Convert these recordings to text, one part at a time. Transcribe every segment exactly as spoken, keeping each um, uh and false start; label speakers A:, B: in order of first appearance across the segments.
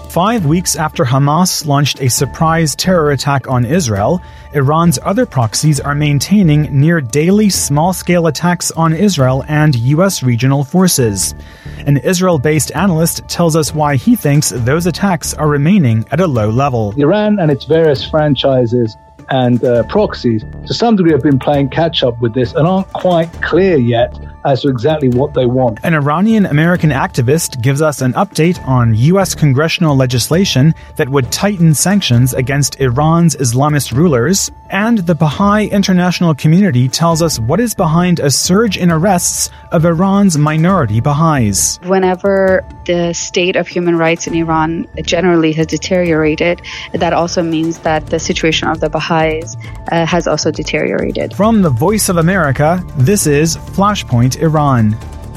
A: Five weeks after Hamas launched a surprise terror attack on Israel, Iran's other proxies are maintaining near-daily small-scale attacks on Israel and U S regional forces. An Israel-based analyst tells us why he thinks those attacks are remaining at a low level.
B: Iran and its various franchises and uh, proxies, to some degree, have been playing catch-up with this and aren't quite clear yet as to exactly what they want.
A: An Iranian-American activist gives us an update on U S congressional legislation that would tighten sanctions against Iran's Islamist rulers, and the Baha'i international community tells us what is behind a surge in arrests of Iran's minority Baha'is.
C: Whenever the state of human rights in Iran generally has deteriorated, that also means that the situation of the Baha'is uh, has also deteriorated.
A: From the Voice of America, this is Flashpoint Iran.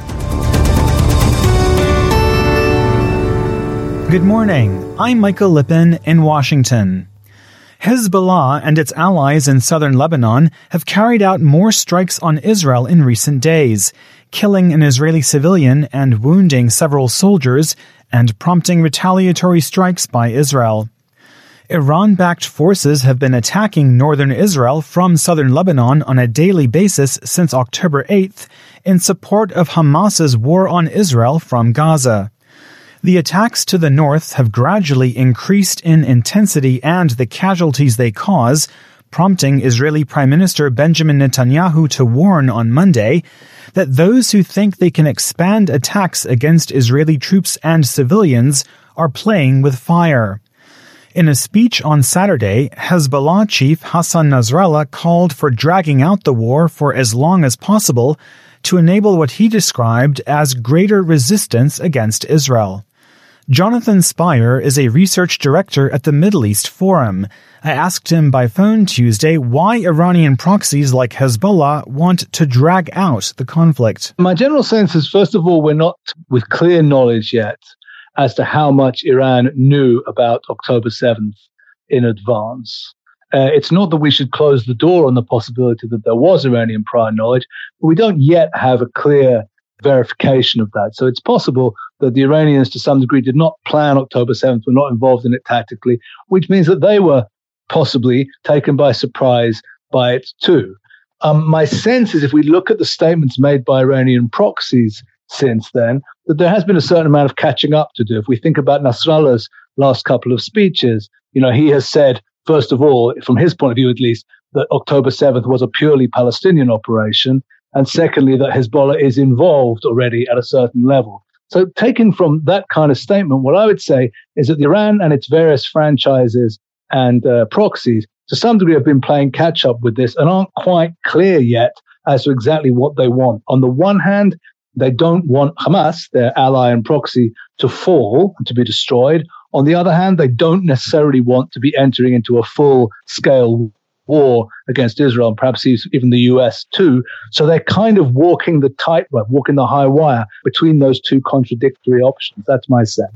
A: Good morning. I'm Michael Lippin in Washington. Hezbollah and its allies in southern Lebanon have carried out more strikes on Israel in recent days, killing an Israeli civilian and wounding several soldiers, and prompting retaliatory strikes by Israel. Iran-backed forces have been attacking northern Israel from southern Lebanon on a daily basis since October eighth in support of Hamas's war on Israel from Gaza. The attacks to the north have gradually increased in intensity and the casualties they cause, prompting Israeli Prime Minister Benjamin Netanyahu to warn on Monday that those who think they can expand attacks against Israeli troops and civilians are playing with fire. In a speech on Saturday, Hezbollah chief Hassan Nasrallah called for dragging out the war for as long as possible to enable what he described as greater resistance against Israel. Jonathan Spire is a research director at the Middle East Forum. I asked him by phone Tuesday why Iranian proxies like Hezbollah want to drag out the conflict.
B: My general sense is, first of all, we're not with clear knowledge yet as to how much Iran knew about October seventh in advance. Uh, it's not that we should close the door on the possibility that there was Iranian prior knowledge, but we don't yet have a clear verification of that. So it's possible that the Iranians, to some degree, did not plan October seventh, were not involved in it tactically, which means that they were possibly taken by surprise by it too. Um, my sense is, if we look at the statements made by Iranian proxies since then, that there has been a certain amount of catching up to do. If we think about Nasrallah's last couple of speeches, you know, he has said, first of all, from his point of view at least, that October seventh was a purely Palestinian operation, and secondly, that Hezbollah is involved already at a certain level. So taken from that kind of statement, what I would say is that Iran and its various franchises and uh, proxies, to some degree, have been playing catch up with this and aren't quite clear yet as to exactly what they want. On the one hand, they don't want Hamas, their ally and proxy, to fall and to be destroyed. On the other hand, they don't necessarily want to be entering into a full-scale war against Israel, and perhaps even the U S too. So they're kind of walking the tightrope, walking the high wire between those two contradictory options. That's my sense.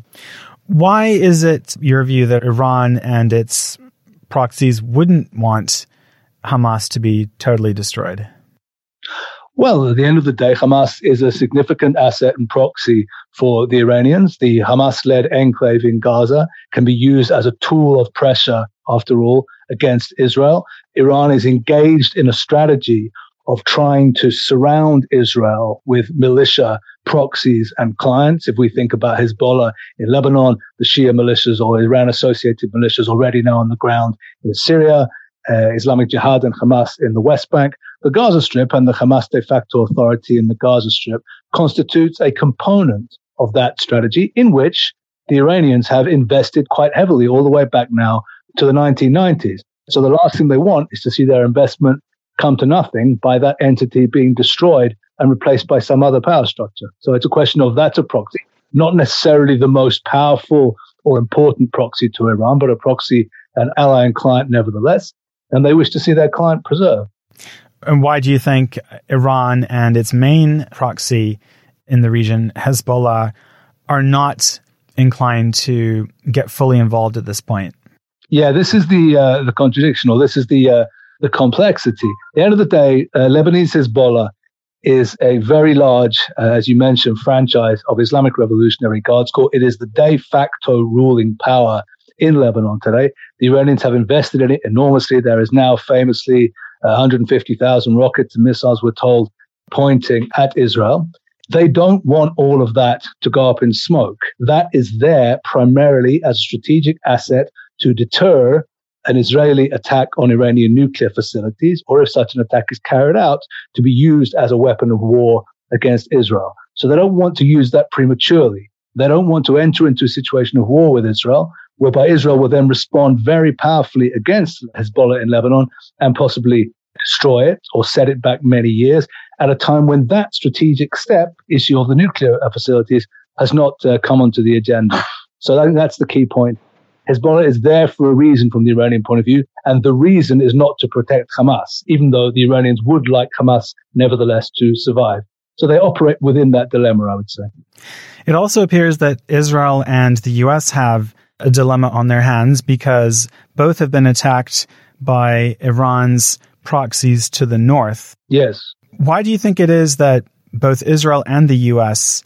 A: Why is it your view that Iran and its proxies wouldn't want Hamas to be totally destroyed?
B: Well, at the end of the day, Hamas is a significant asset and proxy for the Iranians. The Hamas-led enclave in Gaza can be used as a tool of pressure, after all, against Israel. Iran is engaged in a strategy of trying to surround Israel with militia proxies and clients. If we think about Hezbollah in Lebanon, the Shia militias or Iran-associated militias already now on the ground in Syria, uh, Islamic Jihad and Hamas in the West Bank, the Gaza Strip and the Hamas de facto authority in the Gaza Strip constitutes a component of that strategy in which the Iranians have invested quite heavily all the way back now to the nineteen nineties. So the last thing they want is to see their investment come to nothing by that entity being destroyed and replaced by some other power structure. So it's a question of that's a proxy, not necessarily the most powerful or important proxy to Iran, but a proxy, an ally and client nevertheless, and they wish to see their client preserved.
A: And why do you think Iran and its main proxy in the region, Hezbollah, are not inclined to get fully involved at this point?
B: Yeah, this is the uh, the contradiction, or this is the uh, the complexity. At the end of the day, uh, Lebanese Hezbollah is a very large, uh, as you mentioned, franchise of Islamic Revolutionary Guards Corps. It is the de facto ruling power in Lebanon today. The Iranians have invested in it enormously. There is now famously uh, one hundred fifty thousand rockets and missiles, we're told, pointing at Israel. They don't want all of that to go up in smoke. That is there primarily as a strategic asset to deter an Israeli attack on Iranian nuclear facilities, or if such an attack is carried out, to be used as a weapon of war against Israel. So they don't want to use that prematurely. They don't want to enter into a situation of war with Israel, whereby Israel will then respond very powerfully against Hezbollah in Lebanon and possibly destroy it or set it back many years at a time when that strategic step, issue of the nuclear facilities, has not uh, come onto the agenda. So I think that's the key point. Hezbollah is there for a reason from the Iranian point of view, and the reason is not to protect Hamas, even though the Iranians would like Hamas, nevertheless, to survive. So they operate within that dilemma, I would say.
A: It also appears that Israel and the U S have a dilemma on their hands because both have been attacked by Iran's proxies to the north.
B: Yes.
A: Why do you think it is that both Israel and the U S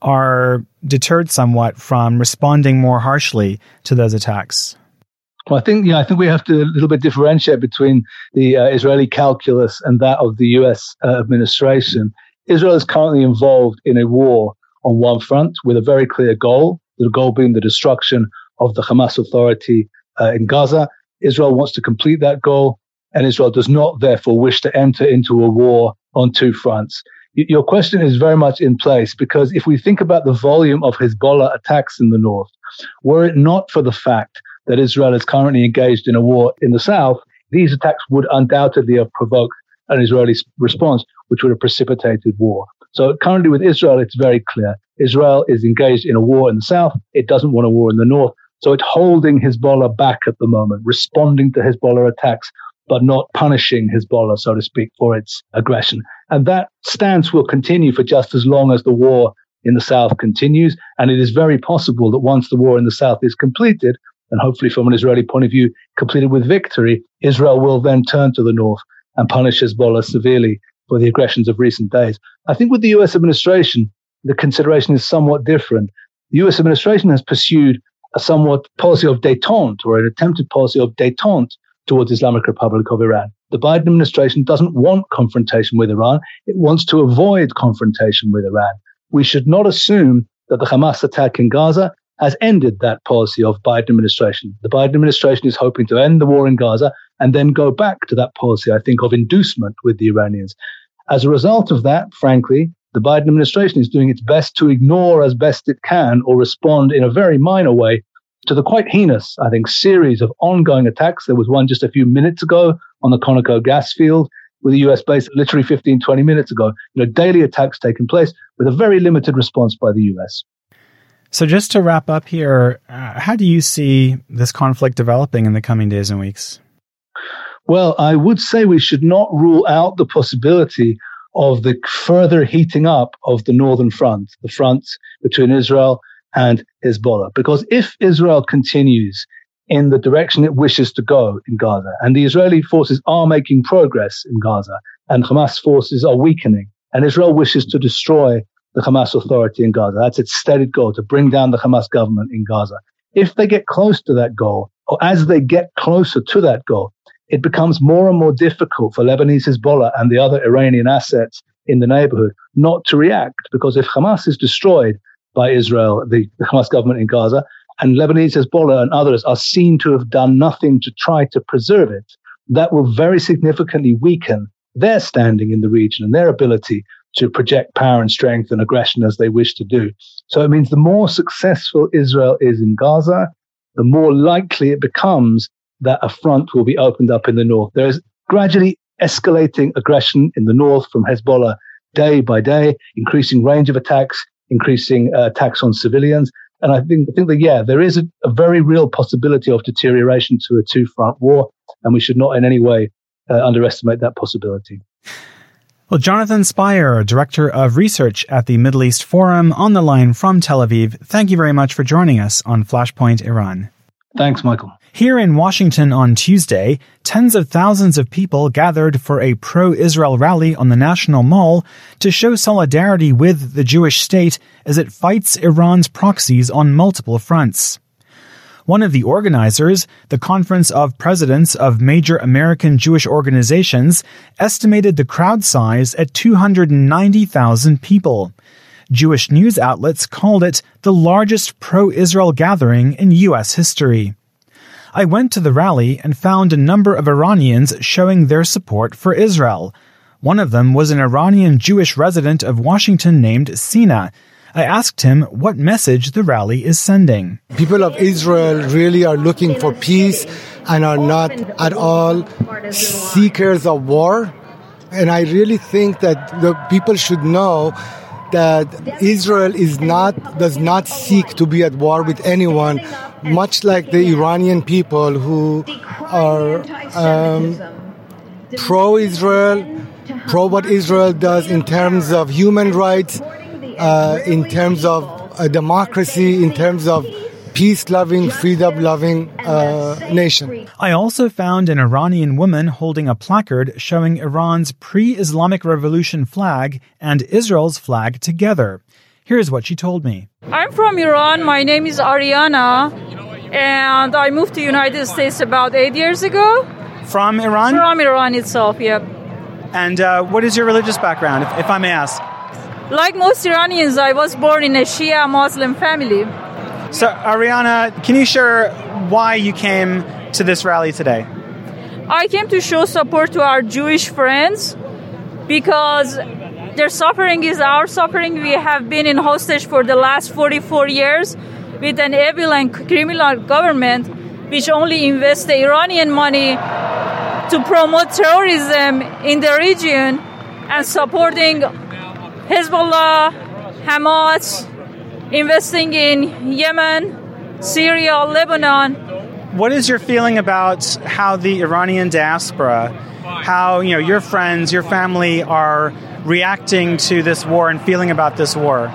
A: are deterred somewhat from responding more harshly to those attacks?
B: Well, I think, yeah, I think we have to a little bit differentiate between the uh, Israeli calculus and that of the U S uh, administration. Israel is currently involved in a war on one front with a very clear goal, the goal being the destruction of the Hamas Authority uh, in Gaza. Israel wants to complete that goal, and Israel does not, therefore, wish to enter into a war on two fronts. Your question is very much in place, because if we think about the volume of Hezbollah attacks in the north, were it not for the fact that Israel is currently engaged in a war in the south, these attacks would undoubtedly have provoked an Israeli response, which would have precipitated war. So currently with Israel, it's very clear. Israel is engaged in a war in the south. It doesn't want a war in the north. So it's holding Hezbollah back at the moment, responding to Hezbollah attacks, but not punishing Hezbollah, so to speak, for its aggression. And that stance will continue for just as long as the war in the south continues. And it is very possible that once the war in the south is completed, and hopefully from an Israeli point of view, completed with victory, Israel will then turn to the north and punish Hezbollah severely for the aggressions of recent days. I think with the U S administration, the consideration is somewhat different. The U S administration has pursued a somewhat policy of détente, or an attempted policy of détente towards Islamic Republic of Iran. The Biden administration doesn't want confrontation with Iran. It wants to avoid confrontation with Iran. We should not assume that the Hamas attack in Gaza has ended that policy of Biden administration. The Biden administration is hoping to end the war in Gaza and then go back to that policy, I think, of inducement with the Iranians. As a result of that, frankly, the Biden administration is doing its best to ignore as best it can or respond in a very minor way to the quite heinous, I think, series of ongoing attacks. There was one just a few minutes ago on the Conoco gas field with a U S base literally fifteen, twenty minutes ago. You know, daily attacks taking place with a very limited response by the U S.
A: So just to wrap up here, uh, how do you see this conflict developing in the coming days and weeks?
B: Well, I would say we should not rule out the possibility of the further heating up of the northern front, the front between Israel and Hezbollah. Because if Israel continues in the direction it wishes to go in Gaza, and the Israeli forces are making progress in Gaza, and Hamas forces are weakening, and Israel wishes to destroy the Hamas Authority in Gaza, that's its stated goal, to bring down the Hamas government in Gaza. If they get close to that goal, or as they get closer to that goal, it becomes more and more difficult for Lebanese Hezbollah and the other Iranian assets in the neighborhood not to react. Because if Hamas is destroyed by Israel, the, the Hamas government in Gaza, and Lebanese Hezbollah and others are seen to have done nothing to try to preserve it, that will very significantly weaken their standing in the region and their ability to project power and strength and aggression as they wish to do. So it means the more successful Israel is in Gaza, the more likely it becomes that a front will be opened up in the north. There is gradually escalating aggression in the north from Hezbollah day by day, increasing range of attacks, increasing uh, attacks on civilians. And I think, I think that, yeah, there is a, a very real possibility of deterioration to a two-front war, and we should not in any way uh, underestimate that possibility.
A: Well, Jonathan Spyer, Director of Research at the Middle East Forum, on the line from Tel Aviv, thank you very much for joining us on Flashpoint Iran.
B: Thanks, Michael.
A: Here in Washington on Tuesday, tens of thousands of people gathered for a pro-Israel rally on the National Mall to show solidarity with the Jewish state as it fights Iran's proxies on multiple fronts. One of the organizers, the Conference of Presidents of Major American Jewish Organizations, estimated the crowd size at two hundred ninety thousand people. Jewish news outlets called it the largest pro-Israel gathering in U S history. I went to the rally and found a number of Iranians showing their support for Israel. One of them was an Iranian Jewish resident of Washington named Sina. I asked him what message the rally is sending.
D: People of Israel really are looking for peace and are not at all seekers of war. And I really think that the people should know that Israel is not does not seek to be at war with anyone, much like the Iranian people who are um, pro-Israel, pro what Israel does in terms of human rights, uh, in terms of uh, democracy, in terms of peace-loving, freedom-loving uh, nation.
A: I also found an Iranian woman holding a placard showing Iran's pre-Islamic Revolution flag and Israel's flag together. Here's what she told me.
E: I'm from Iran. My name is Ariana, and I moved to the United States about eight years ago.
A: From Iran?
E: From Iran itself, yeah.
A: And uh, what is your religious background, if, if I may ask?
E: Like most Iranians, I was born in a Shia Muslim family.
A: So, Ariana, can you share why you came to this rally today?
E: I came to show support to our Jewish friends because their suffering is our suffering. We have been in hostage for the last forty-four years with an evil and criminal government which only invests the Iranian money to promote terrorism in the region and supporting Hezbollah, Hamas, investing in Yemen, Syria, Lebanon.
A: What is your feeling about how the Iranian diaspora, how, you know, your friends, your family are reacting to this war and feeling about this war?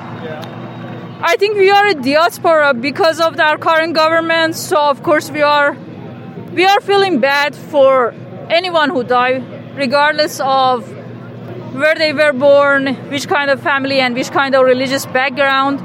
E: I think we are a diaspora because of our current government, so of course we are we are feeling bad for anyone who died, regardless of where they were born, which kind of family and which kind of religious background.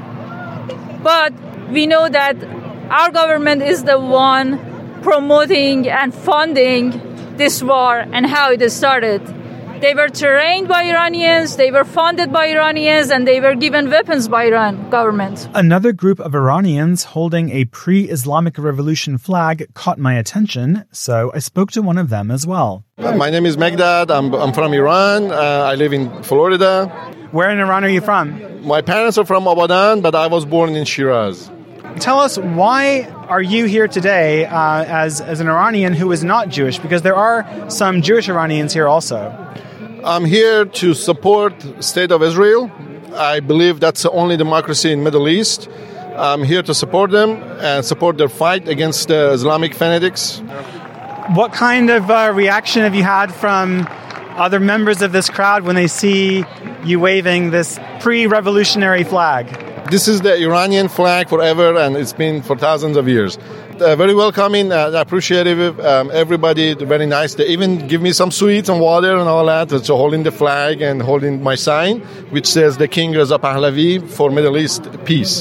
E: But we know that our government is the one promoting and funding this war and how it started. They were trained by Iranians, they were funded by Iranians, and they were given weapons by Iran government.
A: Another group of Iranians holding a pre-Islamic Revolution flag caught my attention, so I spoke to one of them as well.
F: My name is Megdad. I'm, I'm from Iran. Uh, I live in Florida.
A: Where in Iran are you from?
F: My parents are from Abadan, but I was born in Shiraz.
A: Tell us, why are you here today uh, as, as an Iranian who is not Jewish? Because there are some Jewish Iranians here also.
F: I'm here to support the State of Israel. I believe that's the only democracy in the Middle East. I'm here to support them and support their fight against the Islamic fanatics.
A: What kind of uh, reaction have you had from other members of this crowd when they see you waving this pre-revolutionary flag?
F: This is the Iranian flag forever, and it's been for thousands of years. Uh, very welcoming, uh, appreciative, um, everybody, very nice. They even give me some sweets and water and all that. So holding the flag and holding my sign, which says the King Reza Pahlavi for Middle East peace.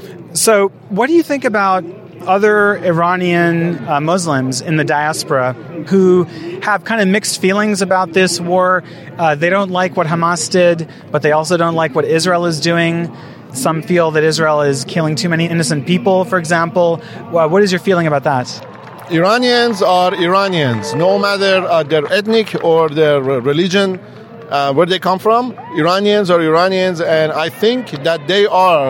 A: So what do you think about other Iranian uh, Muslims in the diaspora who have kind of mixed feelings about this war? Uh, they don't like what Hamas did, but they also don't like what Israel is doing. Some feel that Israel is killing too many innocent people, for example. Well, what is your feeling about that?
F: Iranians are Iranians, no matter uh, their ethnic or their religion, uh, where they come from. Iranians are Iranians, and I think that they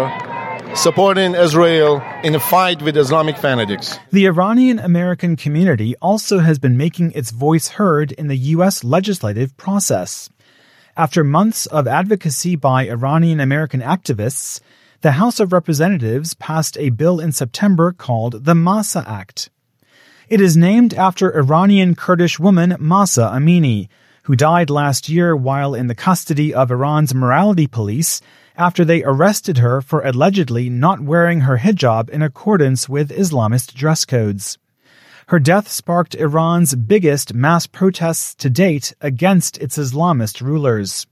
F: are supporting Israel in a fight with Islamic fanatics.
A: The Iranian-American community also has been making its voice heard in the U S legislative process. After months of advocacy by Iranian-American activists, the House of Representatives passed a bill in September called the Mahsa Act. It is named after Iranian Kurdish woman Mahsa Amini, who died last year while in the custody of Iran's morality police after they arrested her for allegedly not wearing her hijab in accordance with Islamist dress codes. Her death sparked Iran's biggest mass protests to date against its Islamist rulers.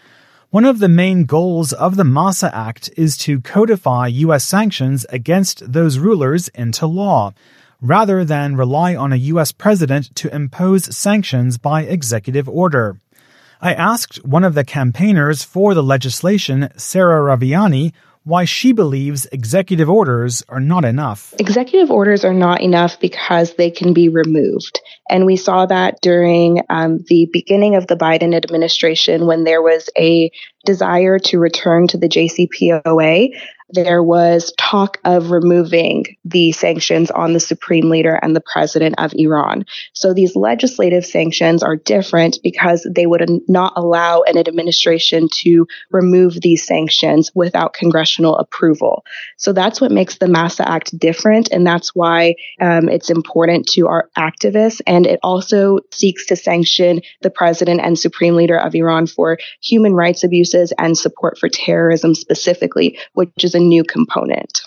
A: One of the main goals of the Massa Act is to codify U S sanctions against those rulers into law, rather than rely on a U S president to impose sanctions by executive order. I asked one of the campaigners for the legislation, Sarah Raviani, why she believes executive orders are not enough.
G: Executive orders are not enough because they can be removed. And we saw that during um, the beginning of the Biden administration when there was a desire to return to the J C P O A. There was talk of removing the sanctions on the supreme leader and the president of Iran. So these legislative sanctions are different because they would not allow an administration to remove these sanctions without congressional approval. So that's what makes the Massa Act different. And that's why um, it's important to our activists. And it also seeks to sanction the president and supreme leader of Iran for human rights abuses and support for terrorism specifically, which is a new component.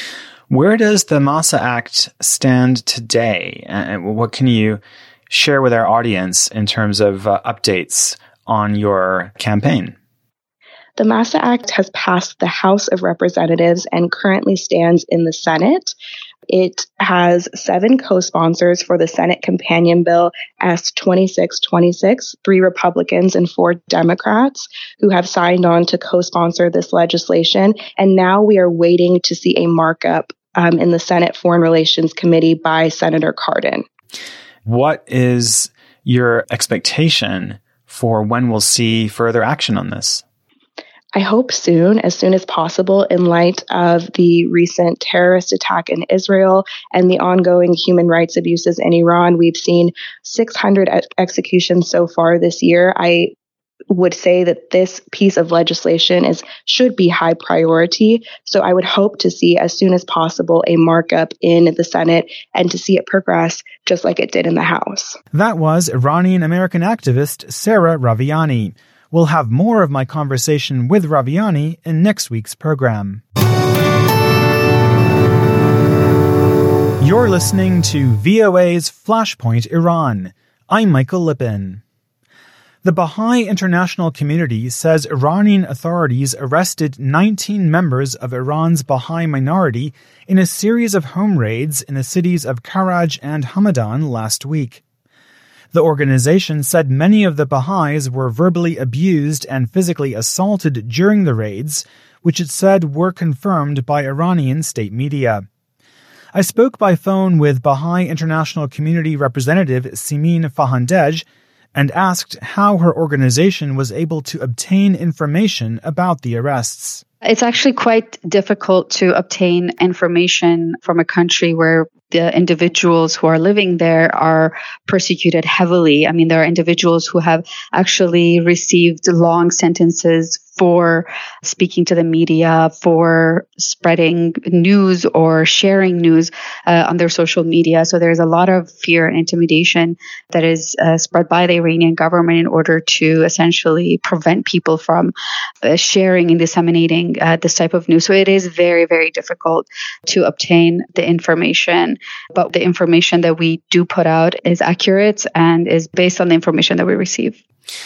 A: Where does the Massa Act stand today? And what can you share with our audience in terms of uh, updates on your campaign?
G: The Massa Act has passed the House of Representatives and currently stands in the Senate. It has seven co-sponsors for the Senate companion bill S twenty-six twenty-six, three Republicans and four Democrats who have signed on to co-sponsor this legislation. And now we are waiting to see a markup um, in the Senate Foreign Relations Committee by Senator Cardin.
A: What is your expectation for when we'll see further action on this?
G: I hope soon, as soon as possible, in light of the recent terrorist attack in Israel and the ongoing human rights abuses in Iran. We've seen six hundred ex- executions so far this year. I would say that this piece of legislation is should be high priority. So I would hope to see as soon as possible a markup in the Senate and to see it progress just like it did in the House.
A: That was Iranian-American activist Sarah Raviani. We'll have more of my conversation with Raviani in next week's program. You're listening to V O A's Flashpoint Iran. I'm Michael Lippin. The Baha'i international community says Iranian authorities arrested nineteen members of Iran's Baha'i minority in a series of home raids in the cities of Karaj and Hamadan last week. The organization said many of the Baha'is were verbally abused and physically assaulted during the raids, which it said were confirmed by Iranian state media. I spoke by phone with Baha'i International Community Representative Simin Fahandej and asked how her organization was able to obtain information about the arrests.
C: It's actually quite difficult to obtain information from a country where the individuals who are living there are persecuted heavily. I mean, there are individuals who have actually received long sentences for speaking to the media, for spreading news or sharing news uh, on their social media. So there's a lot of fear and intimidation that is uh, spread by the Iranian government in order to essentially prevent people from uh, sharing and disseminating uh, this type of news. So it is very, very difficult to obtain the information. But the information that we do put out is accurate and is based on the information that we receive.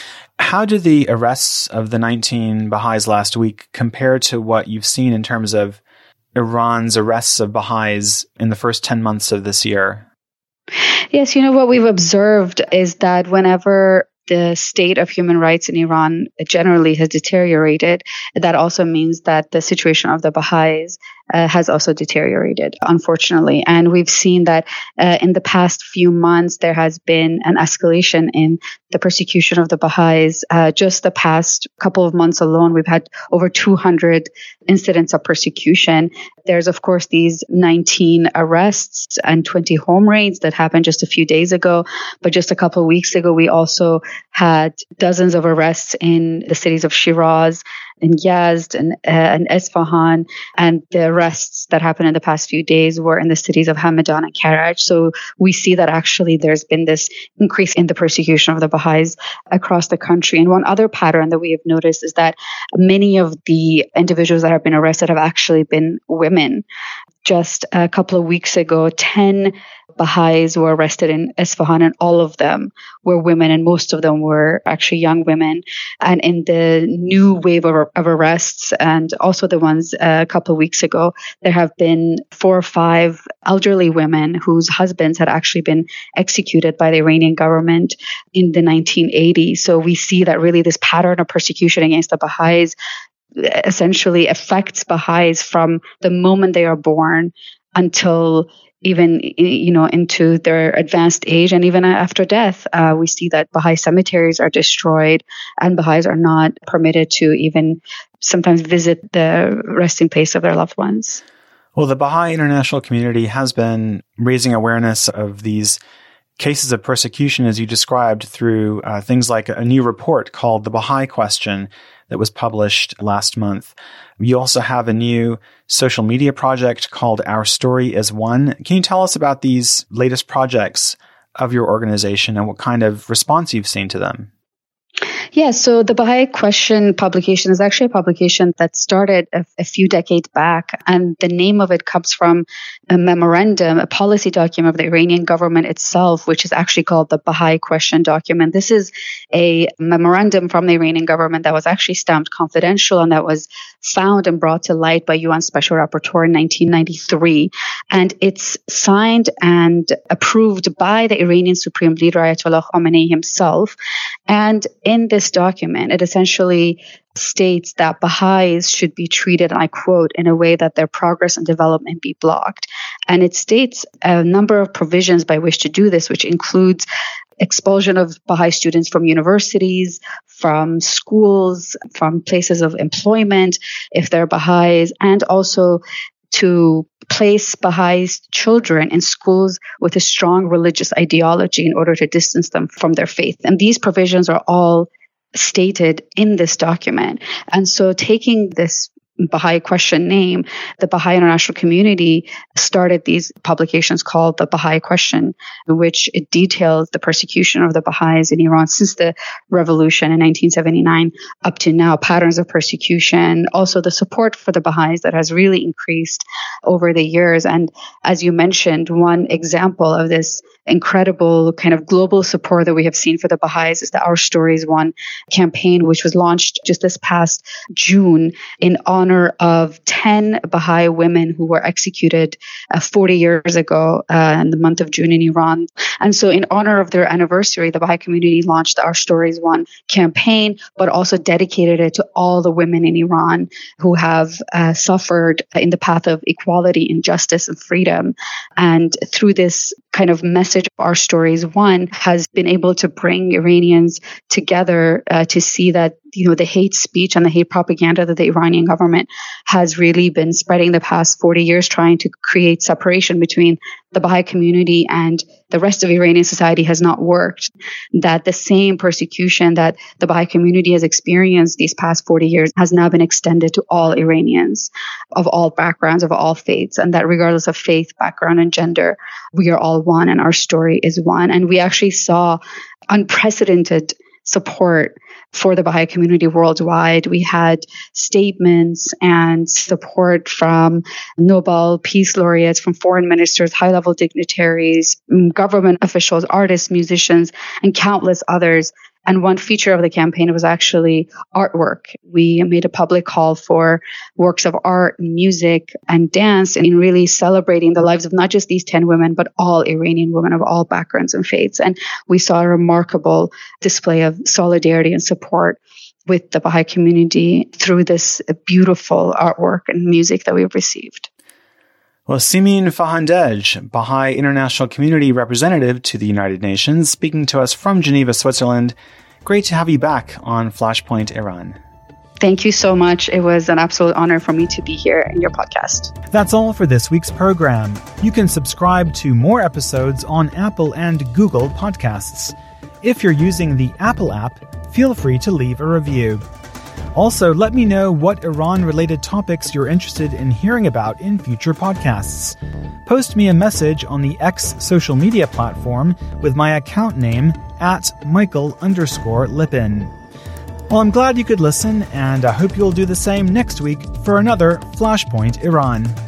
A: How do the arrests of the nineteen Baha'is last week compare to what you've seen in terms of Iran's arrests of Baha'is in the first ten months of this year?
C: Yes, you know, what we've observed is that whenever the state of human rights in Iran generally has deteriorated, that also means that the situation of the Baha'is uh, has also deteriorated, unfortunately. And we've seen that uh, in the past few months, there has been an escalation in the persecution of the Baha'is. Uh, just the past couple of months alone, we've had over two hundred incidents of persecution. There's, of course, these nineteen arrests and twenty home raids that happened just a few days ago. But just a couple of weeks ago, we also had dozens of arrests in the cities of Shiraz, in Yazd, and, uh, and Isfahan. And the arrests that happened in the past few days were in the cities of Hamadan and Karaj. So we see that actually there's been this increase in the persecution of the Baha'is across the country. And one other pattern that we have noticed is that many of the individuals that have been arrested have actually been women. Just a couple of weeks ago, ten Baha'is were arrested in Isfahan, and all of them were women, and most of them were actually young women. And in the new wave of, of arrests, and also the ones uh, a couple of weeks ago, there have been four or five elderly women whose husbands had actually been executed by the Iranian government in the nineteen eighties. So we see that really this pattern of persecution against the Baha'is essentially affects Baha'is from the moment they are born until even, you know, into their advanced age, and even after death. Uh, we see that Baha'i cemeteries are destroyed, and Baha'is are not permitted to even sometimes visit the resting place of their loved ones.
A: Well, the Baha'i international community has been raising awareness of these cases of persecution, as you described, through uh, things like a new report called The Baha'i Question that was published last month. You also have a new social media project called Our Story is One. Can you tell us about these latest projects of your organization and what kind of response you've seen to them?
C: Yeah, so the Baha'i Question publication is actually a publication that started a, a few decades back, and the name of it comes from a memorandum, a policy document of the Iranian government itself, which is actually called the Baha'i Question document. This is a memorandum from the Iranian government that was actually stamped confidential, and that was found and brought to light by U N Special Rapporteur in nineteen ninety-three. And it's signed and approved by the Iranian Supreme Leader Ayatollah Khamenei himself. And in this document, it essentially states that Baha'is should be treated, and I quote, in a way that their progress and development be blocked. And it states a number of provisions by which to do this, which includes expulsion of Baha'i students from universities, from schools, from places of employment, if they're Baha'is, and also to place Baha'is children in schools with a strong religious ideology in order to distance them from their faith. And these provisions are all stated in this document. And so taking this Baha'i Question name, the Baha'i international community started these publications called the Baha'i Question, in which it details the persecution of the Baha'is in Iran since the revolution in nineteen seventy-nine up to now, patterns of persecution, also the support for the Baha'is that has really increased over the years. And as you mentioned, one example of this incredible kind of global support that we have seen for the Baha'is is the Our Story is One campaign, which was launched just this past June in honor of ten Baha'i women who were executed uh, forty years ago uh, in the month of June in Iran. And so in honor of their anniversary, the Baha'i community launched the Our Story is One campaign, but also dedicated it to all the women in Iran who have uh, suffered in the path of equality and justice and freedom. And through this kind of message, Our Story is One has been able to bring Iranians together uh, to see that, you know, the hate speech and the hate propaganda that the Iranian government has really been spreading the past forty years, trying to create separation between the Baha'i community and the rest of Iranian society, has not worked. That the same persecution that the Baha'i community has experienced these past forty years has now been extended to all Iranians of all backgrounds, of all faiths, and that regardless of faith, background, and gender, we are all one and our story is one. And we actually saw unprecedented support for the Baha'i community worldwide. We had statements and support from Nobel Peace Laureates, from foreign ministers, high-level dignitaries, government officials, artists, musicians, and countless others. And one feature of the campaign was actually artwork. We made a public call for works of art, music, and dance, and in really celebrating the lives of not just these ten women, but all Iranian women of all backgrounds and faiths. And we saw a remarkable display of solidarity and support with the Baha'i community through this beautiful artwork and music that we've received.
A: Well, Simin Fahandej, Baha'i International Community Representative to the United Nations, speaking to us from Geneva, Switzerland. Great to have you back on Flashpoint Iran.
C: Thank you so much. It was an absolute honor for me to be here in your podcast.
A: That's all for this week's program. You can subscribe to more episodes on Apple and Google Podcasts. If you're using the Apple app, feel free to leave a review. Also, let me know what Iran-related topics you're interested in hearing about in future podcasts. Post me a message on the X social media platform with my account name at Michael underscore Lippin. Well, I'm glad you could listen, and I hope you'll do the same next week for another Flashpoint Iran.